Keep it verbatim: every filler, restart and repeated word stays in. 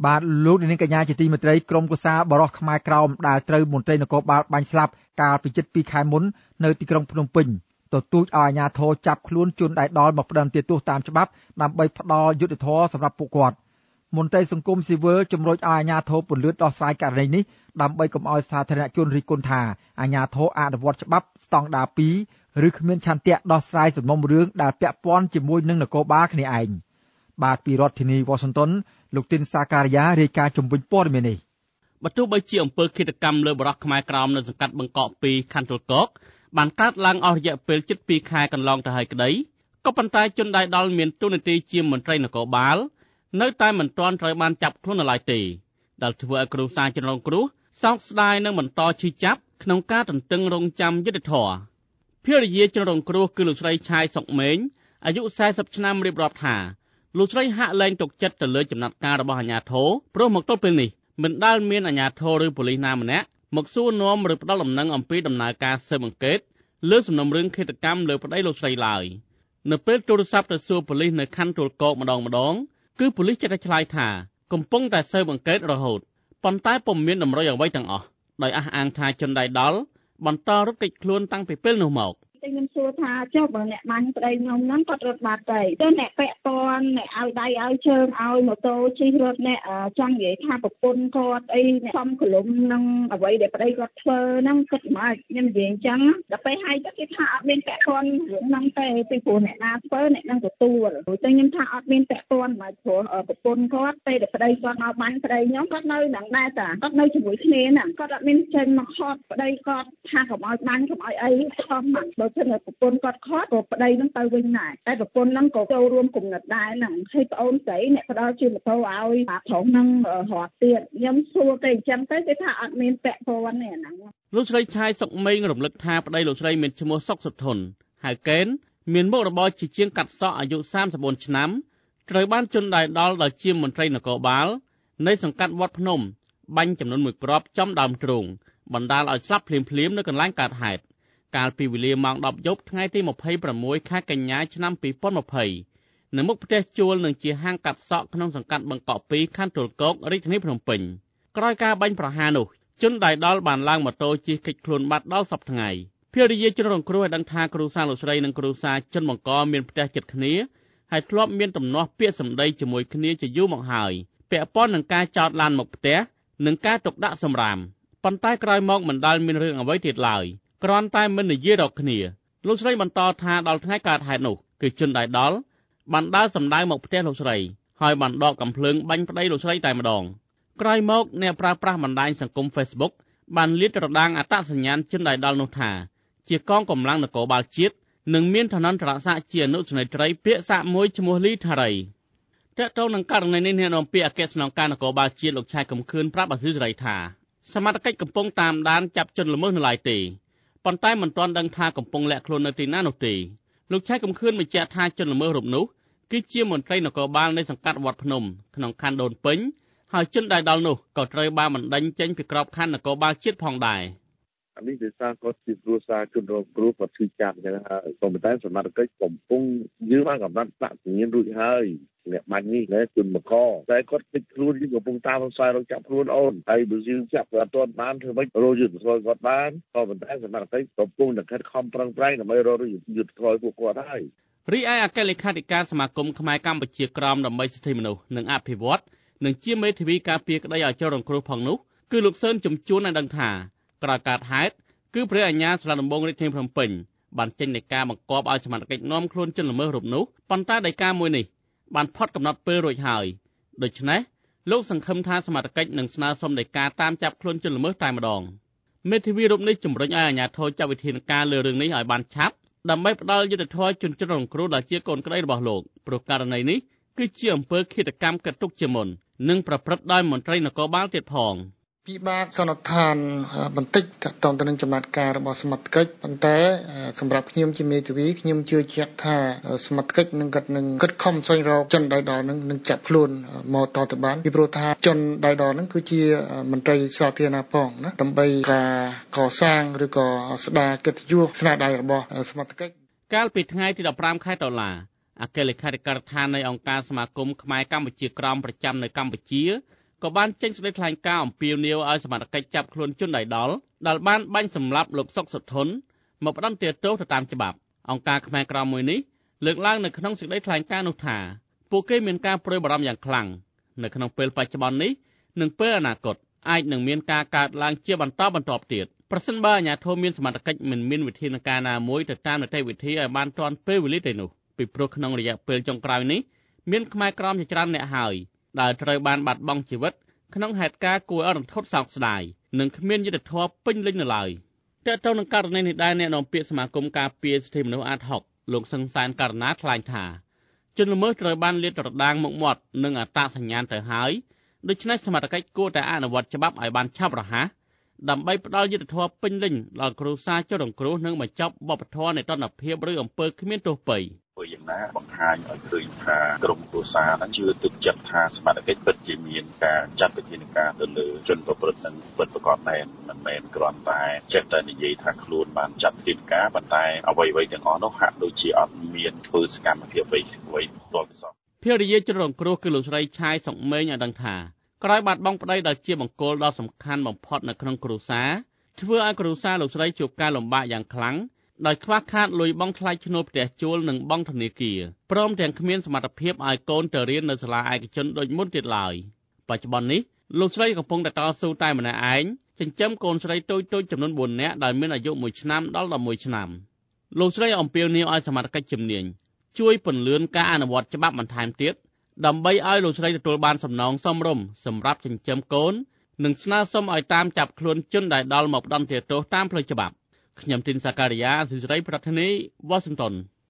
បាទលោកនាងកញ្ញាជាទីមេត្រីក្រុមកុសាបរោះខ្មែរក្រោមដែលត្រូវមន្ត្រីនគរបាលបាញ់ស្លាប់កាលពីជិតពីរខែមុននៅទីក្រុងភ្នំពេញទទូចឲ្យអាជ្ញាធរចាប់ខ្លួនជនដែលដល់មកផ្តន្ទាទោសតាមច្បាប់ដើម្បីផ្ដល់យុត្តិធម៌សម្រាប់ពួកគាត់មន្ត្រីសង្គមស៊ីវិលជំរុញឲ្យអាជ្ញាធរពន្យាដោះស្រាយករណីនេះដើម្បីកុំឲ្យសាធារណជនរិះគន់ថាអាជ្ញាធរអនុវត្តច្បាប់ស្តង់ដារពីរឬគ្មានឆន្ទៈដោះស្រាយសំណុំរឿងដែលពាក់ព័ន្ធជាមួយនឹងនគរបាលគ្នាឯងបាទពីរដ្ឋធានីវ៉ាស៊ីនតោនលោកទីនសាការីយ៉ារាយការណ៍ជំវិញព័ត៌មាននេះបើទោះបីជាអំពើឃាតកម្មលើបរិសុទ្ធខ្មែរក្រោមនៅសង្កាត់បង្កក់ពីរខណ្ឌទួលគោកបានកើតឡើងអស់រយៈពេលជិតពីរខែកន្លងទៅហើយក្តីក៏ប៉ុន្តែជនដែលដល់មានតួនាទីជាមន្ត្រីនគរបាលនៅតែមិនទាន់ត្រូវបានចាប់ខ្លួននៅឡើយទេដែលធ្វើឲ្យគ្រួសារជនរងគ្រោះសោកស្ដាយនិងបន្តឈឺចាប់ក្នុងការទន្ទឹងរង់ចាំយុត្តិធម៌ភរិយាជនរងគ្រោះគឺលោកស្រីឆាយសុកមេងអាយុសែសិបឆ្នាំរៀបរាប់ថាលោកស្រីហាក់លែងទុកចិត្តទៅលើចំណាត់ការរបស់អាជ្ញាធរព្រោះមកទល់ពេលនេះមិនដែលមានអាជ្ញាធរឬប៉ូលីសណាម្នាក់មកសួរនាំឬផ្ដល់ដំណឹងអំពីដំណើរការស៊ើបអង្កេតលើសំណុំរឿងឃាតកម្មលើប្តីលោកស្រីឡើយនៅពេលទូរស័ព្ទទៅសួរប៉ូលីសនៅខណ្ឌទួលគោកម្ដងម្ដងគឺប៉ូលីសចេះតែឆ្លើយថាកំពុងតែស៊ើបអង្កេតរហូតប៉ុន្តែពុំមានតម្រុយអ្វីទាំងអស់ដោយអះអាងថាជនដៃដល់បន្តរត់គេចខ្លួនតាំងពីពេលនោះមកខ្ញុំសួរថាចុះបើអ្នកបាញ់ប្តីខ្ញុំហ្នឹងគាត់រត់បាត់ទៅទៅអ្នកពាក់ព័ន្ធអ្នកឲ្យដៃឲ្យជើងឲ្យម៉ូតូជិះរត់អ្នកចង់និយាយថាប្រពន្ធគាត់អីអ្នកសំកលុំនឹងអ្វីដែលប្តីគាត់ធ្វើហ្នឹងគាត់មកខ្ញុំនិយាយអញ្ចឹងដល់ពេលហើយទៅគេថាអត់មានពាក់ព័ន្ធរឿងហ្នឹងទេពីព្រោះអ្នកណាធ្វើអ្នកនឹងទទួលព្រោះតែខ្ញុំថាអត់មានពាក់ព័ន្ធមកព្រោះប្រពន្ធគាត់ពេលដែលប្តីគាត់មកបាញ់ប្តីខ្ញុំគាត់នៅនឹងដែរតាគាត់នៅជាមួយគ្នាហ្នឹងគាត់អត់មានចេញមកខត់ប្តីគាត់ថាកុំឲ្យបាញ់កុំឲ្យអីខំបើចឹងប្រពន្ធគាត់ខត់ក៏ប្តីនឹងទៅវិញដែរតែប្រពន្ធនឹងក៏ចូលរួមគំនិតដែរហ្នឹងហើយប្អូនស្រីអ្នកផ្ដល់ជាម៉ូតូឲ្យអាប្រុសនឹងរត់ទៀតខ្ញុំសួរគេអញ្ចឹងទៅគេថាអត់មានពាក់ព័ន្ធទេហ្នឹងលោកស្រីឆាយសុកមេងរំលឹកថាប្តីលោកស្រីមានឈ្មោះសុកសុធនហៅកេនមានមុខរបរជាជាងកាត់សក់អាយុសាមសិបបួនឆ្នាំត្រូវបានជនដៃដល់ដែលជាមន្ត្រីនគរបាលនៃសង្កាត់វត្តភ្នំបាញ់ចំនួនមួយគ្រាប់ចំដើមទ្រូងបណ្ដាលឲ្យស្លាប់ភ្លាមៗនៅកន្លែងកើតហេតុកាលពីវេលាម៉ោងដប់យប់ថ្ងៃទីម្ភៃប្រាំមួយខែកញ្ញាឆ្នាំពីរពាន់ម្ភៃនៅមុខផ្ទះជួលនឹងជាហាងកាត់សក់ក្នុងសង្កាត់បង្កក់ពីរខណ្ឌទួលគោករាជធានីភ្នំពេញក្រោយការបាញ់ប្រហារនោះជនដៃដល់បានឡើងម៉ូតូជិះគេចខ្លួនបាត់ដល់សប្តាហ៍ថ្ងៃភរិយាជនរងគ្រោះឲ្យដឹងថាគ្រួសារលោកស្រីនិងគ្រួសារជនបង្កមានផ្ទះជិតគ្នាហើយធ្លាប់មានទំនាស់ពាក្យសម្ដីជាមួយគ្នាជាយូរមកហើយពាក់ព័ន្ធនឹងការចោទឡានមកផ្ទះនិងការទុកដាក់សម្រាមប៉ុន្តែក្រោយមកមិនដាល់មានរឿងអ្វីទៀតឡើយគ្រាន់តែមិននិយាយរកគ្នាលោកស្រីបន្តថាដល់ថ្ងៃកើតហេតុនោះគឺជនដៃដល់បានដើរសម្ដៅមកផ្ទះលោកស្រីហើយបានដកកាំភ្លើងបាញ់ប្តីលោកស្រីតែម្ដងក្រោយមកអ្នកប្រើប្រាស់បណ្ដាញសង្គម Facebook បានលាតត្រដាងអត្តសញ្ញាណជនដៃដល់នោះថាជាកងកម្លាំងនគរបាលជាតិនិងមានឋានន្តរស័ក្តិជាអនុសេនីយ៍ត្រីពាក្យសាកមួយឈ្មោះលីថារីតើតើនឹងករណីនេះអ្នកនាំពាក្យអគ្គស្នងការនគរបាលជាតិលោកឆៃកំខឿនប្រាប់អាស៊ីសេរីថាសមត្ថកិច្ចកំពុងតាមដានចាប់ជនល្មើសនៅឡើយទេប៉ុន្តែមិនទាន់ដឹងថាកំពុងលាក់ខ្លួននៅទីណានោះទេលោកឆៃកំខឿនបញ្ជាក់ថាជនល្មើសរូបនោះគឺជាមន្ត្រីនគរបាលនៃសង្កាត់វត្តភ្នំក្នុងខណ្ឌដូនពេញហើយជនដែលដល់នោះក៏ត្រូវបានបណ្តេញចេញពីក្របខ័ណ្ឌនគរបាលជាតិផងដែរអានេះដោយសារគាត់ជាគ្រួសារជនរងគ្រោះគាត់ឈឺចាប់អញ្ចឹងហើយក៏ប៉ុន្តែសមត្ថកិច្ចកំពុងយឺបានកំណត់ដាក់ជំនាញរួចហើយអ្នកបាញ់នេះណាជនបកតែគាត់ពេចខ្លួនយើងកំពុងតាមស្វែងរកចាប់ខ្លួនអូនហើយបើយើងចាប់គាត់អត់ទាន់បានធ្វើម៉េចរកយុទ្ធសាស្ត្រគាត់បានក៏ប៉ុន្តែសមត្ថកិច្ចកំពុងតែខិតខំប្រឹងប្រែងដើម្បីរកយុទ្ធសាស្ត្រពួកគាត់ហើយរីឯអគ្គលេខាធិការសមាគមខ្មែរកម្ពុជាក្រមដើម្បីសិទ្ធិមនុស្សនិងអភិវឌ្ឍនិងជាមេធាវីការពារក្តីឲ្យជនរងគ្រោះផងនោះគឺលោកសឿនជំជួនបានដឹងថាក្រោយកើតហេតុគឺព្រះអាជ្ញាសាលាដំបងរាជធានីភ្នំពេញបានចេញដីកាបង្គាប់ឲ្យសមត្ថកិច្ចនាំខ្លួនជនល្មើសរូបនោះប៉ុន្តែដីកាមួយនេះបានផុតកំណត់ពេលរួចហើយដូច្នេះលោកសង្ឃឹមថាសមត្ថកិច្ចនឹងស្នើសុំដីកាតាមចាប់ខ្លួនជនល្មើសតែម្ដងមេធាវីរូបនេះជំរុញឲ្យអាជ្ញាធរចាត់វិធានការលើរឿងនេះឲ្យបានឆាប់ដើម្បីផ្ដល់យុត្តិធម៌ជនជនរងគ្រោះដែលជាកូនក្តីរបស់លោកព្រោះករណីនេះគឺជាអំពើឃាតកម្មកាត់ទុកជាមុននិងប្រព្រឹត្តដោយមន្ត្រីនគរបាលទៀតផងពិបាកសន្និដ្ឋានបន្តិចតទៅទៅនឹងចំណាត់ការរបស់សមត្ថកិច្ចប៉ុន្តែសម្រាប់ខ្ញុំជាមេធាវីខ្ញុំជឿជាក់ថាសមត្ថកិច្ចនឹងគាត់នឹងគិតខំស្វែងរកជនដៃដល់នឹងនឹងចាប់ខ្លួនមកតទៅបានពីព្រោះថាជនដៃដល់នឹងគឺជាមន្ត្រីសាធារណៈផងណាដើម្បីការកសាងឬក៏ស្ដារកិត្តិយសស្នាដៃរបស់សមត្ថកិច្ចកាលពីថ្ងៃទីដប់ប្រាំខែតុលាអគ្គលេខាធិការដ្ឋាននៃអង្គការសមាគមខ្មែរកម្ពុជាក្រមប្រចាំនៅកម្ពុជាក៏បានចេញសេចក្តីថ្លែងការណ៍អំពាវនាវឲ្យសមត្ថកិច្ចចាប់ខ្លួនជនដៃដល់ដែលបានបាញ់សម្លាប់លោកសុកសុធនមកផ្តន្ទាទោសទៅតាមច្បាប់អង្គការខ្មែរក្រមមួយនេះលើកឡើងនៅក្នុងសេចក្តីថ្លែងការណ៍នោះថាពួកគេមានការព្រួយបារម្ភយ៉ាងខ្លាំងនៅក្នុងពេលបច្ចុប្បន្ននេះនិងពេលអនាគតអាចនឹងមានការកើតឡើងជាបន្តបន្ទាប់ទៀតប្រសិនបើអាជ្ញាធរមានសមត្ថកិច្ចមិនមានវិធានការណាមួយទៅតាមនីតិវិធីឲ្យបានទាន់ពេលវេលាទេនោះពីព្រោះក្នុងរយៈពេលចុងក្រោយនេះមានខ្មែរក្រមជាច្រើនអ្នកហើយដែលត្រូវបានបាត់បង់ជីវិតក្នុងហេតុការណ៍គួរឲ្យរន្ធត់សោកស្ដាយនិងគ្មានយុត្តិធម៌ពេញលេញនៅឡើយទាក់ទងនឹងករណីនេះដែរអ្នកនាំពាក្យសមាគមការពារសិទ្ធិមនុស្សអាតហុកលោកសឹងសានករណាថ្លែងថាជនល្មើសត្រូវបានលាតត្រដាងមុខមាត់និងអត្តសញ្ញាណទៅហើយដូច្នេះសមត្ថកិច្ចគួរតែអនុវត្តច្បាប់ឲ្យបានឆាប់រហ័សដើម្បីផ្ដល់យុត្តិធម៌ពេញលេញដល់គ្រួសារជនរងគ្រោះនិងបញ្ចប់វប្បធម៌នៃទណ្ឌភាពឬអំពើគ្មានទោសពៃធ្វើយ៉ាងណាបង្ហាញឲ្យឃើញថាក្រុមគ្រួសារនឹងជឿទុកចិត្តថាសមត្ថកិច្ចពិតជាមានការចាត់វិធានការទៅលើជនប្រព្រឹត្តនឹងពិតប្រាកដមែនមិនមែនគ្រាន់តែចេះតែនិយាយថាខ្លួនបានចាត់វិធានការប៉ុន្តែអ្វីៗទាំងអស់នោះហាក់ដូចជាអត់មានធ្វើសកម្មភាពអ្វីអ្វីទាល់តែសោះភរិយាជនរងគ្រោះគឺលោកស្រីឆាយសុកមេងឲ្យដឹងថាក្រោយបាត់បង់ប្តីដែលជាបង្គោលដ៏សំខាន់បំផុតនៅក្នុងគ្រួសារធ្វើឲ្យគ្រួសារលោកស្រីជួបការលំបាកយ៉ាងខ្លាំងដោយខ្វះខាតលុយបង់ថ្លៃឈ្នួលផ្ទះជួលនិងបង់ធនាគារព្រមទាំងគ្មានសមត្ថភាពឲ្យកូនទៅរៀននៅសាលាឯកជនដូចមុនទៀតឡើយបច្ចុប្បន្ននេះលោកស្រីកំពុងតែតស៊ូតែម្នាក់ឯងចិញ្ចឹមកូនស្រីតូចៗចំនួនបួននាក់ដែលមានអាយុមួយឆ្នាំដល់ដប់មួយឆ្នាំលោកស្រីអំពាវនាវឲ្យសមត្ថកិច្ចជំនាញជួយពន្លឿនការអនុវត្តច្បាប់បន្ថែមទៀតដើម្បីឲ្យលោកស្រីទទួលបានសំណងសមរម្យសម្រាប់ចិញ្ចឹមកូននិងស្នើសុំឲ្យតាមចាប់ខ្លួនជនដែលដល់មកផ្ដន្ទាទោសតាមផ្លូវច្បាប់ខ្ញុំទីនសាការីយ៉ាស៊ីសេរីប្រធានីវ៉ាស៊ីនតោន